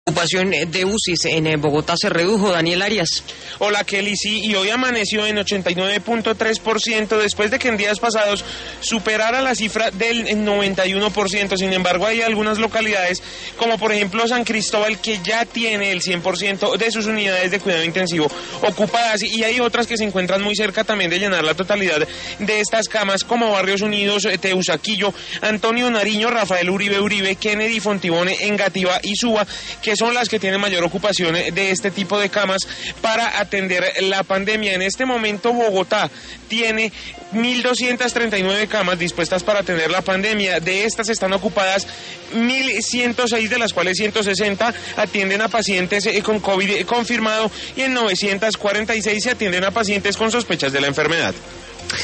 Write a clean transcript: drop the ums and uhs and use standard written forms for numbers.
Ocupación de UCIs en Bogotá se redujo. Daniel Arias. Hola Kelly, sí, y hoy amaneció en 89.3% después de que en días pasados superara la cifra del 91%. Sin embargo, hay algunas localidades, como por ejemplo San Cristóbal, que ya tiene el 100% de sus unidades de cuidado intensivo ocupadas, y hay otras que se encuentran muy cerca también de llenar la totalidad de estas camas, como Barrios Unidos, Teusaquillo, Antonio Nariño, Rafael Uribe, Kennedy, Fontibón, Engativá y Suba, que son las que tienen mayor ocupación de este tipo de camas para atender la pandemia. En este momento Bogotá tiene 1.239 camas dispuestas para atender la pandemia. De estas están ocupadas 1.106, de las cuales 160 atienden a pacientes con COVID confirmado, y en 946 se atienden a pacientes con sospechas de la enfermedad.